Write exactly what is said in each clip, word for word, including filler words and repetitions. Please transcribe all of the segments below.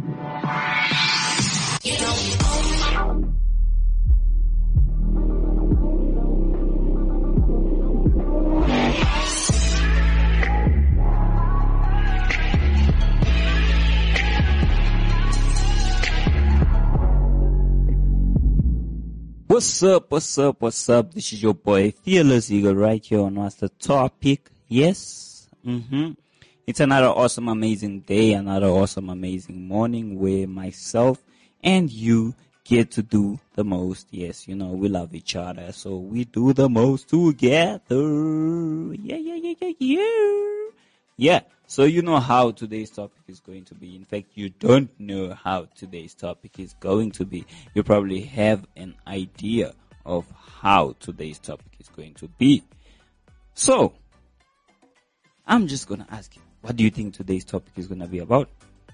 What's up, what's up, what's up? This is your boy, Fearless Eagle, right here on What's the Topic. Yes, mm-hmm. It's another awesome, amazing day, another awesome, amazing morning where myself and you get to do the most. Yes, you know, we love each other, so we do the most together. Yeah, yeah, yeah, yeah, yeah. Yeah, so you know how today's topic is going to be. In fact, you don't know how today's topic is going to be. You probably have an idea of how today's topic is going to be. So, I'm just going to ask you, what do you think today's topic is going to be about?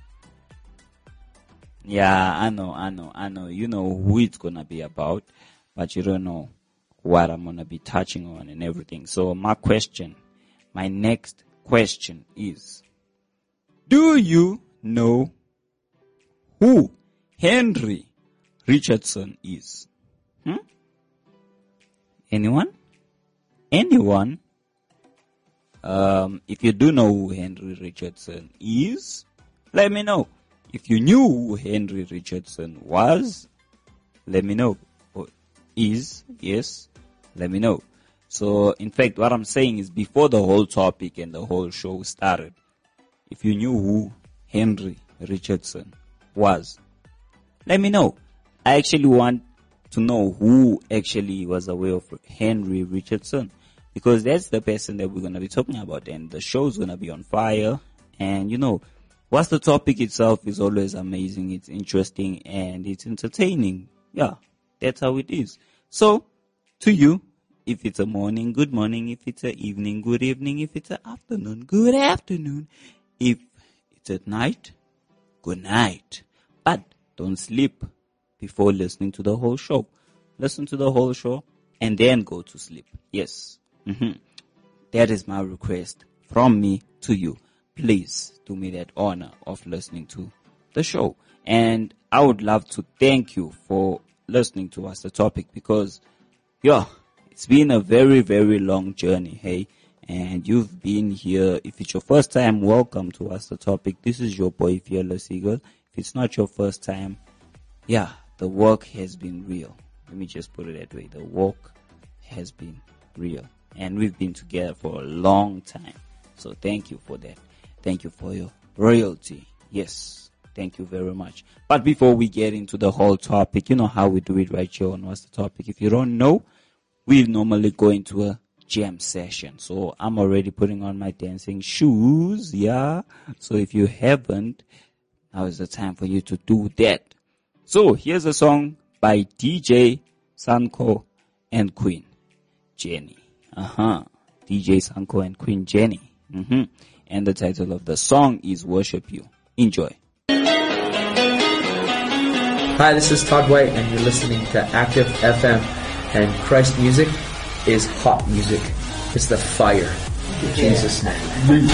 Yeah, I know, I know, I know. You know who it's going to be about, but you don't know what I'm going to be touching on and everything. So, my question, my next question is, do you know who Henry Richardson is? Hmm? Anyone? Anyone? Um, if you do know who Henry Richardson is, let me know. If you knew who Henry Richardson was, let me know. Or is, yes, let me know. So, in fact, what I'm saying is before the whole topic and the whole show started, if you knew who Henry Richardson was, let me know. I actually want to know who actually was aware of Henry Richardson, because that's the person that we're going to be talking about, and the show's going to be on fire. And, you know, what's the topic itself is always amazing, it's interesting, and it's entertaining. Yeah, that's how it is. So, to you, if it's a morning, good morning. If it's an evening, good evening. If it's an afternoon, good afternoon. If it's at night, good night. But don't sleep before listening to the whole show. Listen to the whole show and then go to sleep. Yes. Mm-hmm. That is my request from me to you. Please do me that honor of listening to the show. And I would love to thank you for listening to us, the topic, because, yeah, it's been a very, very long journey, hey, and you've been here. If it's your first time, welcome to us, the topic. This is your boy, Fearless Eagle. If it's not your first time, yeah, the work has been real. Let me just put it that way. The work has been real, and we've been together for a long time. So thank you for that. Thank you for your royalty. Yes, thank you very much. But before we get into the whole topic, you know how we do it right here on What's the Topic. If you don't know, we normally go into a jam session. So I'm already putting on my dancing shoes, yeah. So if you haven't, now is the time for you to do that. So here's a song by D J Sanko and Queen Jenny. Uh-huh. D J Sanko and Queen Jenny. Mm-hmm. And the title of the song is Worship You. Enjoy. Hi, this is Todd White, and you're listening to Active F M. And Christ music is hot music. It's the fire. In Jesus' name.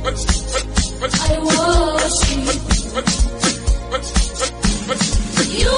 You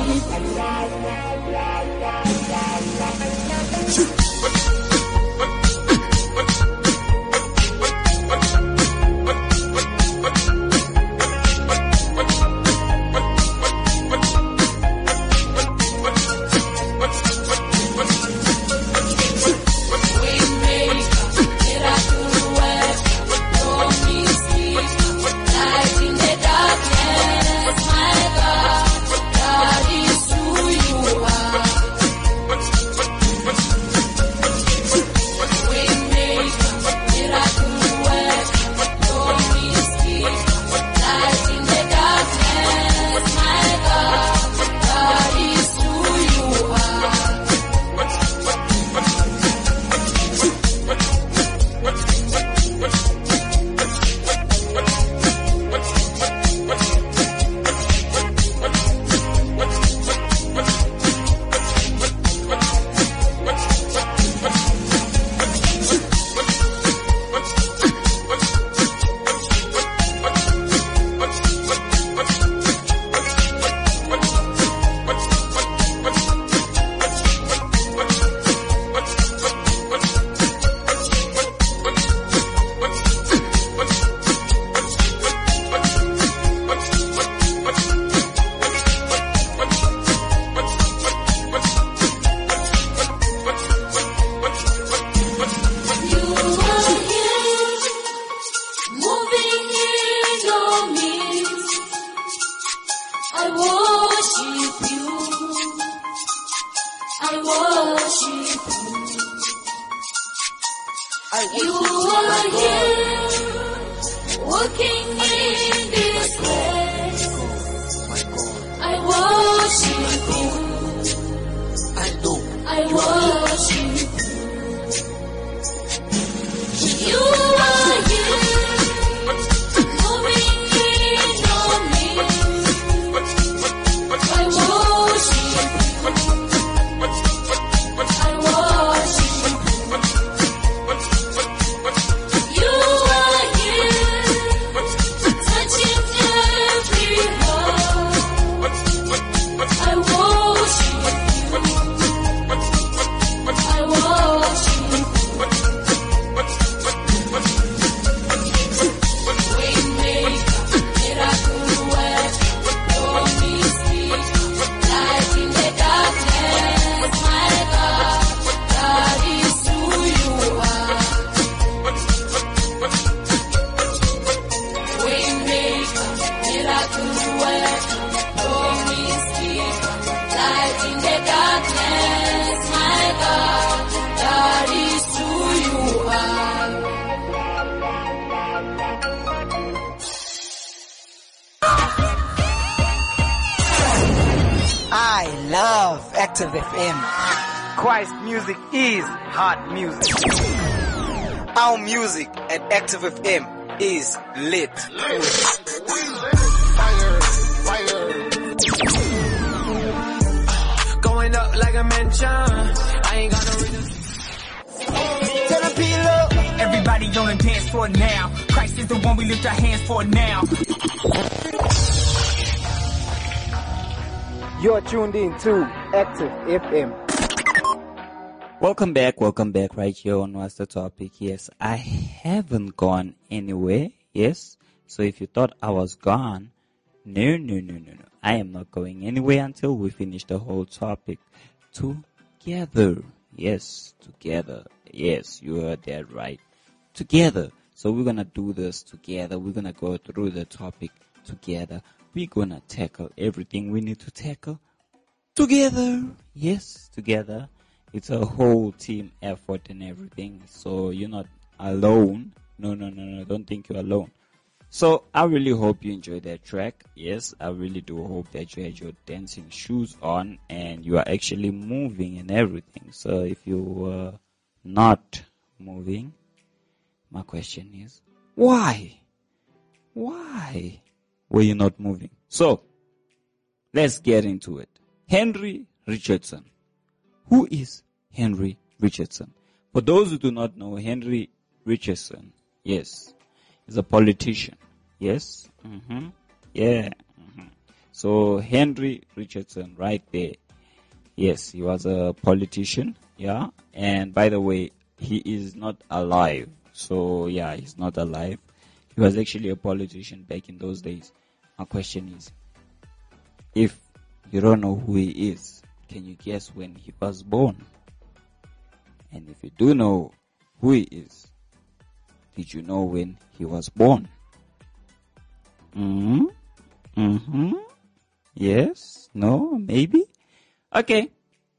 Active F M. Christ music is hot music. Our music at Active F M is lit. Going up like a mansion. I ain't got no reason. Tell the people. Everybody on the dance floor now. Christ is the one we lift our hands for now. You're tuned in to Active F M. Welcome back, welcome back right here on What's the Topic. Yes, I haven't gone anywhere. Yes, so if you thought I was gone, no, no, no, no, no. I am not going anywhere until we finish the whole topic together. Yes, together. Yes, you heard that right. Together. So we're going to do this together. We're going to go through the topic together. We're going to tackle everything we need to tackle together. Yes, together. It's a whole team effort and everything. So you're not alone. No, no, no, no. Don't think you're alone. So I really hope you enjoyed that track. Yes, I really do hope that you had your dancing shoes on and you are actually moving and everything. So if you were not moving, my question is, why? Why were you not moving? So let's get into it. Henry Richardson. Who is Henry Richardson? For those who do not know, Henry Richardson, yes, is a politician. Yes? Mm-hmm. Yeah. Mm-hmm. So Henry Richardson, right there. Yes, he was a politician. Yeah. And by the way, he is not alive. So yeah, he's not alive. He was actually a politician back in those days. My question is, if you don't know who he is, can you guess when he was born? And if you do know who he is, did you know when he was born? Mm-hmm. Mm-hmm. Yes? No? Maybe? Okay.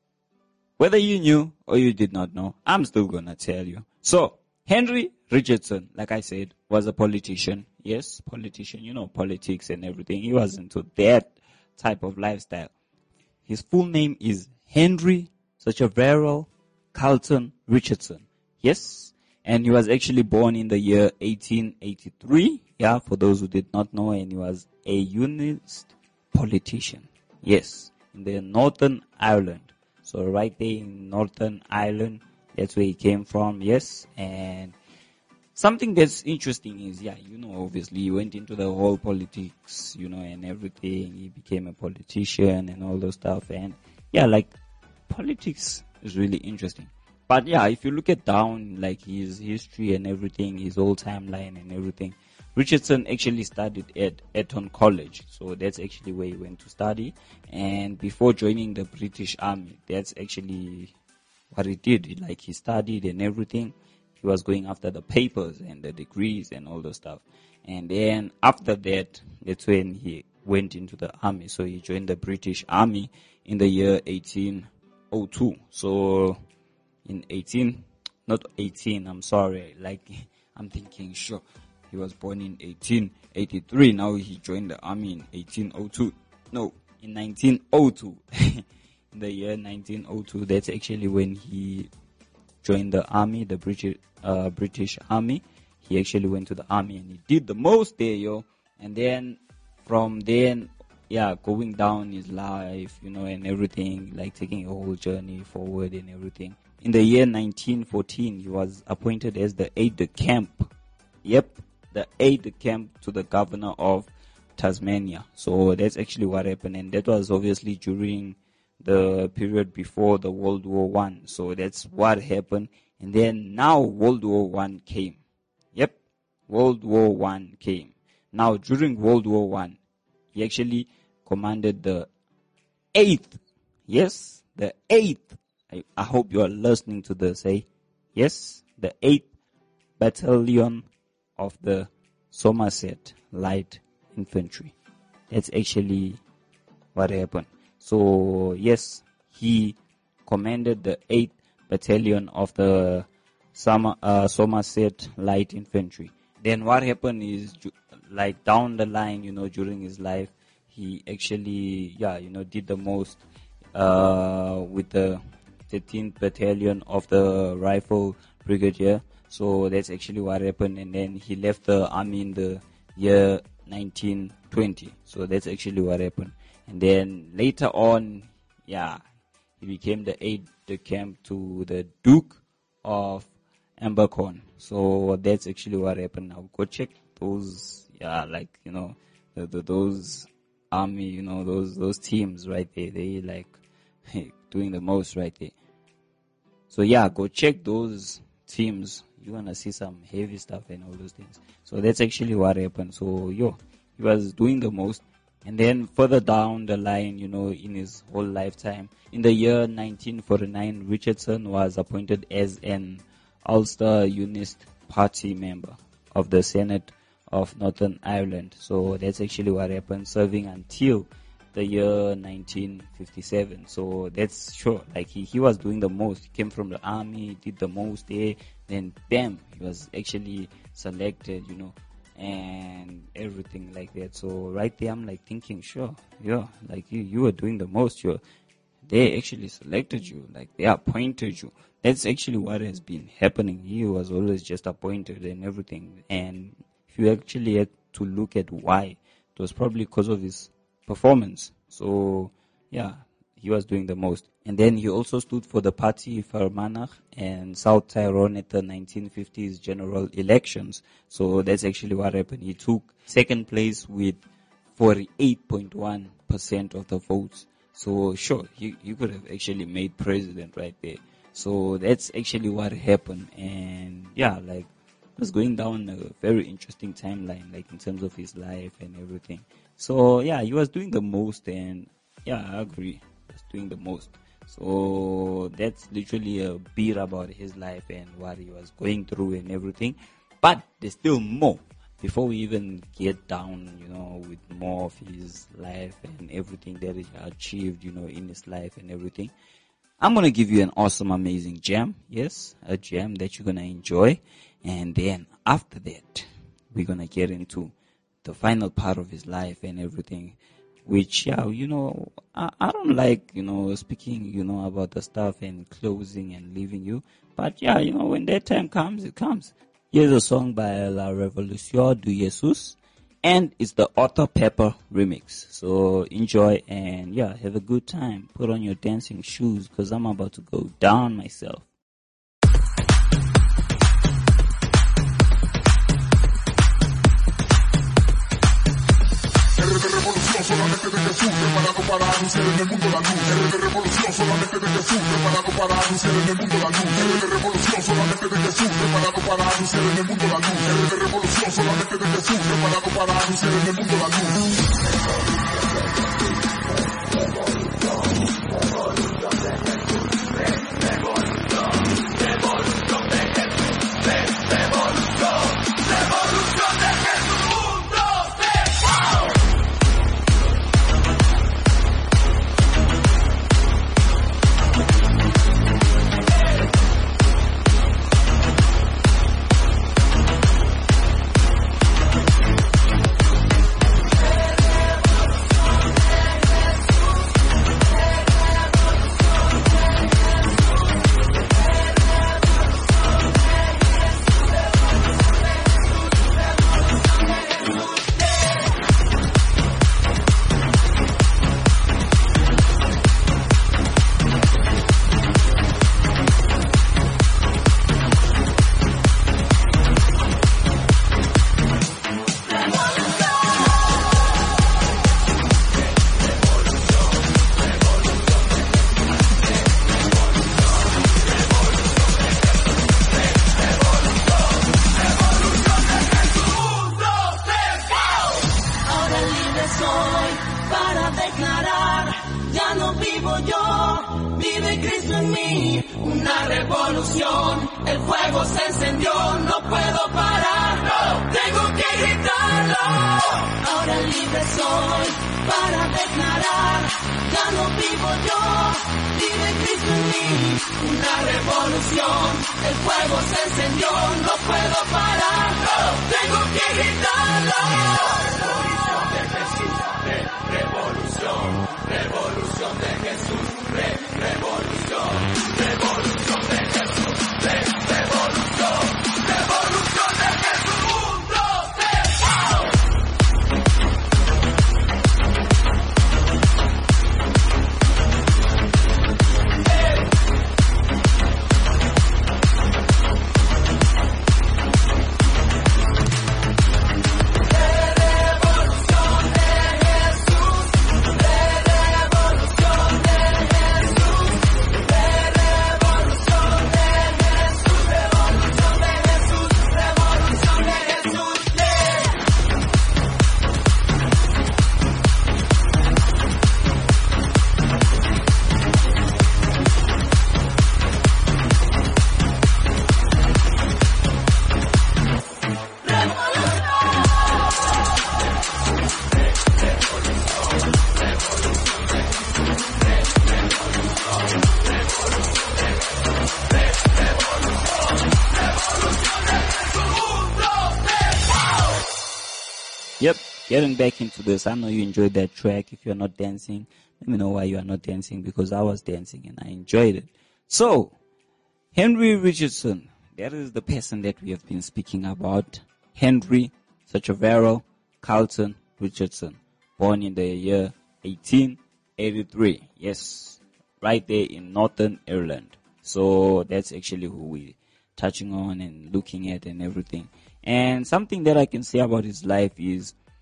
Whether you knew or you did not know, I'm still gonna tell you. So, Henry Richardson, like I said, was a politician. Yes, politician, you know, politics and everything. He was into that type of lifestyle. His full name is Henry Sacheverell Carlton Richardson. Yes, and he was actually born in the year eighteen eighty-three. Yeah, for those who did not know, and he was a unionist politician. Yes, in the Northern Ireland. So right there in Northern Ireland, that's where he came from. Yes, and something that's interesting is, yeah, you know, obviously he went into the whole politics, you know, and everything. He became a politician and all those stuff. And yeah, like politics is really interesting. But yeah, if you look at down like his history and everything, his whole timeline and everything, Richardson actually studied at Eton College. So that's actually where he went to study. And before joining the British Army, that's actually what he did. Like he studied and everything. He was going after the papers and the degrees and all those stuff. And then after that, that's when he went into the army. So he joined the British Army in the year eighteen oh two. So in eighteen, not eighteen, I'm sorry. Like, I'm thinking, sure, he was born in eighteen eighty-three. Now he joined the army in eighteen oh two. No, in nineteen oh two. In the year nineteen oh two, that's actually when he joined the army, the British uh, British Army. He actually went to the army and he did the most there, yo. And then from then, yeah, going down his life, you know, and everything, like taking a whole journey forward and everything. In the year nineteen fourteen, he was appointed as the aide-de-camp. Yep, the aide-de-camp to the governor of Tasmania. So that's actually what happened, and that was obviously during the period before the World War One. So that's what happened. And then now World War One came. Yep, World War One came. Now during World War One, he actually commanded the eighth. Yes, the eighth. I, I hope you are listening to this. Eh? Yes, the eighth Battalion of the Somerset Light Infantry. That's actually what happened. So, yes, he commanded the eighth Battalion of the Summer, uh, Somerset Light Infantry. Then what happened is, like down the line, you know, during his life, he actually, yeah, you know, did the most uh, with the thirteenth Battalion of the Rifle Brigadier. So that's actually what happened. And then he left the army in the year nineteen twenty. So that's actually what happened. And then later on, yeah, he became the aide-de-camp to the Duke of Ambercorn. So that's actually what happened. Now go check those, yeah, like, you know, the, the, those army, you know, those those teams right there. They like doing the most right there. So yeah, go check those teams. You wanna see some heavy stuff and all those things. So that's actually what happened. So yo, he was doing the most. And then further down the line, you know, in his whole lifetime, in the year nineteen forty-nine, Richardson was appointed as an Ulster Unionist Party member of the Senate of Northern Ireland. So that's actually what happened, serving until the year nineteen fifty-seven. So that's sure, like he, he was doing the most. He came from the army, did the most there, then bam, he was actually selected, you know, and everything like that. So right there, I'm like thinking, sure, yeah, like you, you were doing the most. You, they actually selected you, like they appointed you. That's actually what has been happening. He was always just appointed and everything. And if you actually had to look at why, it was probably because of his performance. So yeah, he was doing the most. And then he also stood for the party Fermanagh and South Tyrone at the nineteen fifties general elections. So that's actually what happened. He took second place with forty-eight point one percent of the votes. So sure, he, he could have actually made president right there. So that's actually what happened. And yeah, like, it was going down a very interesting timeline, like in terms of his life and everything. So yeah, he was doing the most, and yeah, I agree, he was doing the most. So that's literally a bit about his life and what he was going through and everything. But there's still more. Before we even get down, you know, with more of his life and everything that he achieved, you know, in his life and everything, I'm going to give you an awesome, amazing jam. Yes, a jam that you're going to enjoy. And then after that, we're going to get into the final part of his life and everything, which, yeah, you know, I, I don't like, you know, speaking, you know, about the stuff and closing and leaving you. But yeah, you know, when that time comes, it comes. Here's a song by La Revolución de Jesus, and it's the Otto Pepper remix. So enjoy and yeah, have a good time. Put on your dancing shoes, because I'm about to go down myself. Solamente de Jesús, preparado para anunciar en el mundo la luz. R de revolución solamente de Jesús, preparado para anunciar en el mundo la luz. R de revolución solamente de Jesús, preparado para anunciar en el mundo la luz. R de revolución solamente de Jesús, preparado para anunciar en el mundo la luz. Yep, getting back into this. I know you enjoyed that track. If you're not dancing, let me know why you are not dancing, because I was dancing and I enjoyed it. So, Henry Richardson, that is the person that we have been speaking about. Henry Sachavero Carlton Richardson, born in the year eighteen eighty-three. Yes, right there in Northern Ireland. So that's actually who we're touching on and looking at and everything. And something that I can say about his life is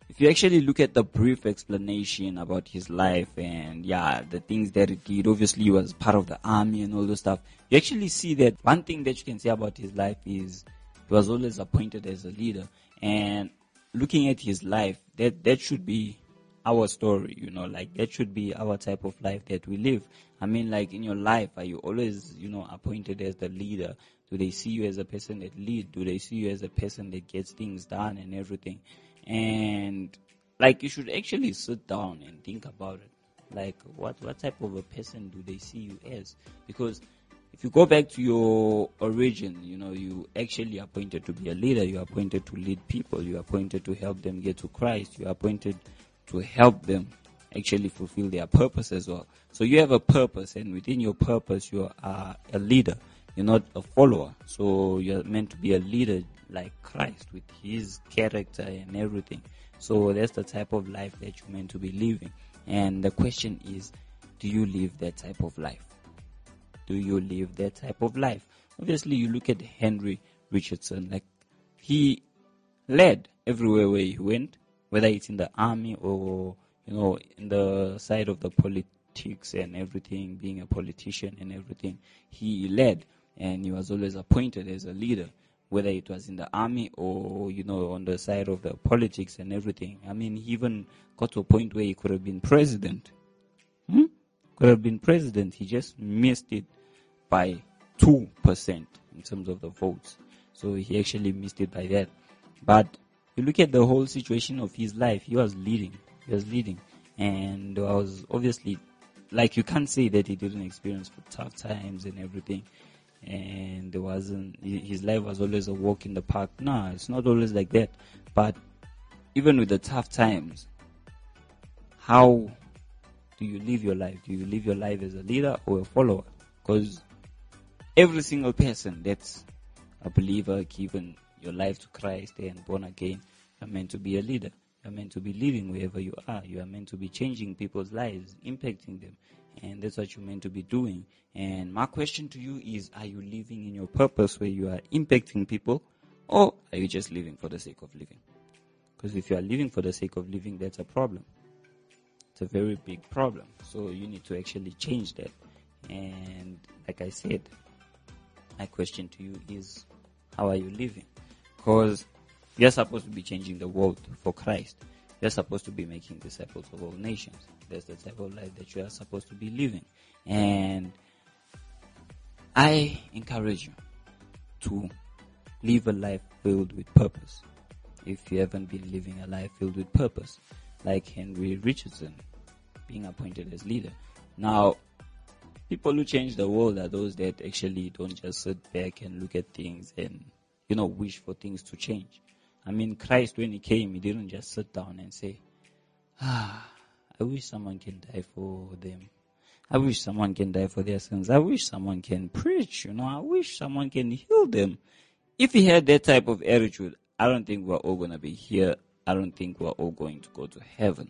if you actually look at the brief explanation about his life and yeah, the things that he did, obviously he was part of the army and all those stuff. You actually see that one thing that you can say about his life is he was always appointed as a leader. And looking at his life, that, that should be our story, you know, like that should be our type of life that we live. I mean, like in your life, are you always, you know, appointed as the leader? Do they see you as a person that lead? Do they see you as a person that gets things done and everything? And like you should actually sit down and think about it. Like what, what type of a person do they see you as? Because if you go back to your origin, you know, you actually appointed to be a leader. You're appointed to lead people. You're appointed to help them get to Christ. You're appointed to help them actually fulfill their purpose as well. So you have a purpose, and within your purpose, you are a leader. You're not a follower. So you're meant to be a leader like Christ with his character and everything. So that's the type of life that you're meant to be living. And the question is, do you live that type of life? Do you live that type of life? Obviously, you look at Henry Richardson, like he led everywhere where he went, whether it's in the army or, you know, in the side of the politics and everything, being a politician and everything. He led, and he was always appointed as a leader, whether it was in the army or, you know, on the side of the politics and everything. I mean, he even got to a point where he could have been president. Hmm? Could have been president. He just missed it by two percent in terms of the votes. So he actually missed it by that. But you look at the whole situation of his life, he was leading. He was leading. And there was obviously, like you can't say that he didn't experience tough times and everything. And there wasn't, his life was always a walk in the park. No, it's not always like that. But even with the tough times, how do you live your life? Do you live your life as a leader or a follower? Because every single person that's a believer, given your life to Christ and born again, you're meant to be a leader. You're meant to be living wherever you are. You are meant to be changing people's lives, impacting them. And that's what you're meant to be doing. And my question to you is, are you living in your purpose where you are impacting people, or are you just living for the sake of living? Because if you are living for the sake of living, that's a problem. It's a very big problem. So you need to actually change that. And like I said, my question to you is, how are you living? Because you're supposed to be changing the world for Christ. You're supposed to be making disciples of all nations. That's the type of life that you are supposed to be living. And I encourage you to live a life filled with purpose. If you haven't been living a life filled with purpose, like Henry Richardson, being appointed as leader. Now, people who change the world are those that actually don't just sit back and look at things and, you know, wish for things to change. I mean, Christ, when he came, he didn't just sit down and say, ah, I wish someone can die for them. I wish someone can die for their sins. I wish someone can preach, you know. I wish someone can heal them. If he had that type of attitude, I don't think we're all going to be here. I don't think we're all going to go to heaven.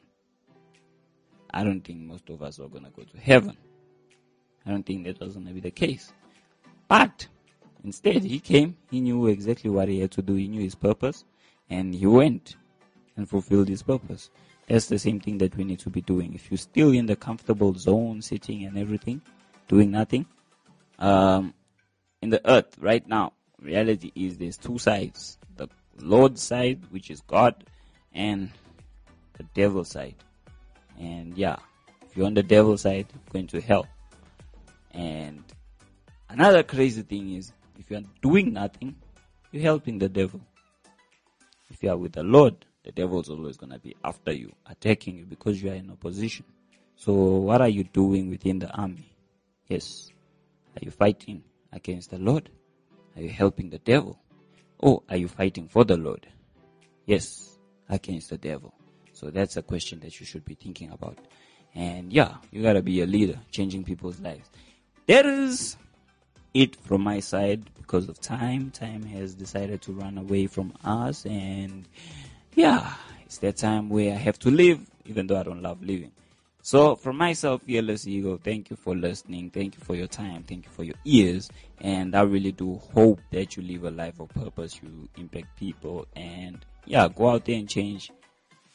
I don't think most of us are going to go to heaven. I don't think that was going to be the case. But instead, he came. He knew exactly what he had to do. He knew his purpose. And he went and fulfilled his purpose. That's the same thing that we need to be doing. If you're still in the comfortable zone, sitting and everything, doing nothing, um, in the earth right now, reality is there's two sides. The Lord's side, which is God, and the devil's side. And yeah, if you're on the devil's side, you're going to hell. And another crazy thing is, if you're doing nothing, you're helping the devil. If you are with the Lord, the devil's always going to be after you, attacking you, because you are in opposition. So what are you doing within the army? Yes. Are you fighting against the Lord? Are you helping the devil? Or are you fighting for the Lord? Yes, against the devil. So that's a question that you should be thinking about. And yeah, you got to be a leader, changing people's lives. That is it from my side. Because of time, time has decided to run away from us. And yeah, it's that time where I have to live, even though I don't love living. So from myself, Fearless Eagle, thank you for listening. Thank you for your time. Thank you for your ears. And I really do hope that you live a life of purpose. You impact people. And yeah, go out there and change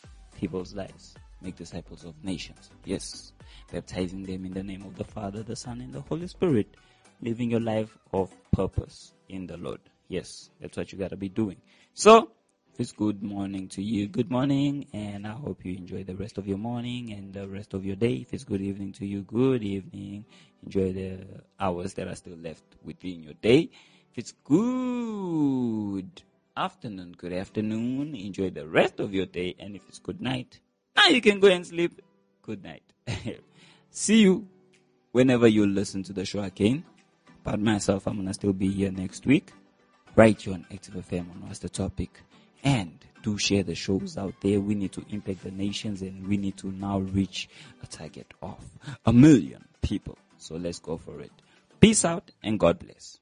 people's lives. Make disciples of nations. Yes. Baptizing them in the name of the Father, the Son, and the Holy Spirit. Living your life of purpose in the Lord. Yes, that's what you gotta be doing. So, if it's good morning to you, good morning, and I hope you enjoy the rest of your morning and the rest of your day. If it's good evening to you, good evening. Enjoy the hours that are still left within your day. If it's good afternoon, good afternoon. Enjoy the rest of your day. And if it's good night, now you can go and sleep. Good night. See you whenever you listen to the show again. But myself, I'm going to still be here next week. Right here on Active F M on What's the Topic. And do share the shows out there. We need to impact the nations, and we need to now reach a target of a million people. So let's go for it. Peace out and God bless.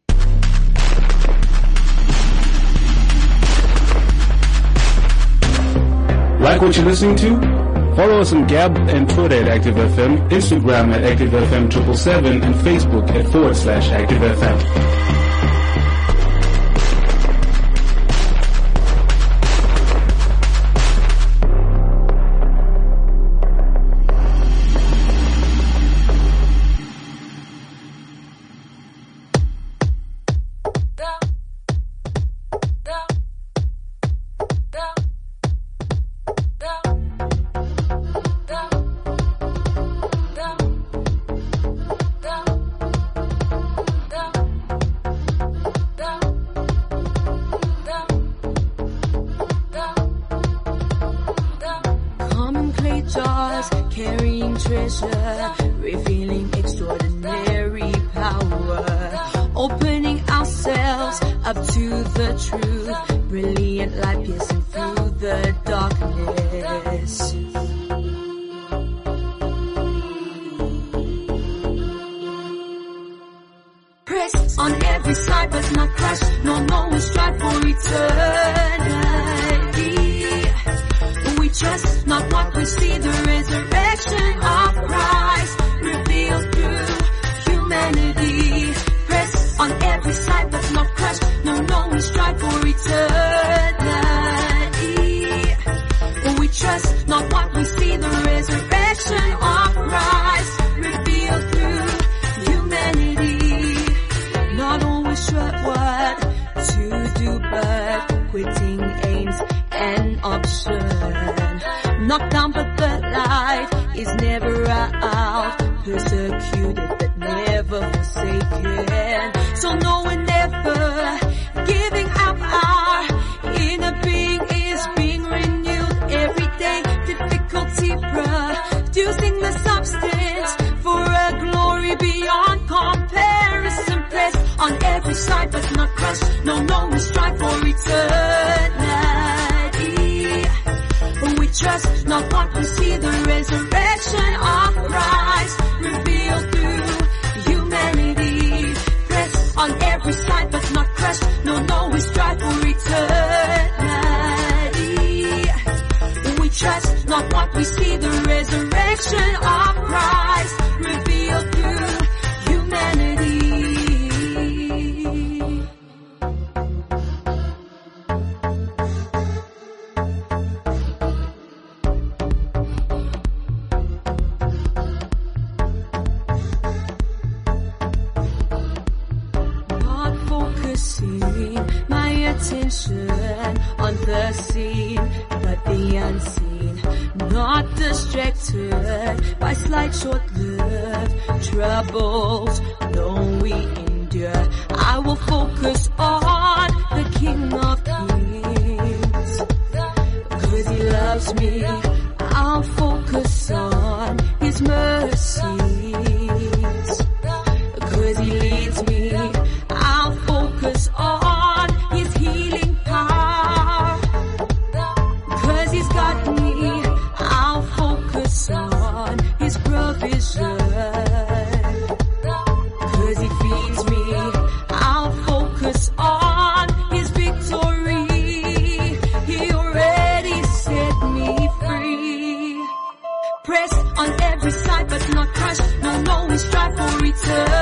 Like what you're listening to? Follow us on Gab and Twitter at Active F M, Instagram at Active F M seven seven seven, and Facebook at forward slash Active F M. Press on every side but not crush. No, no, we strive for return.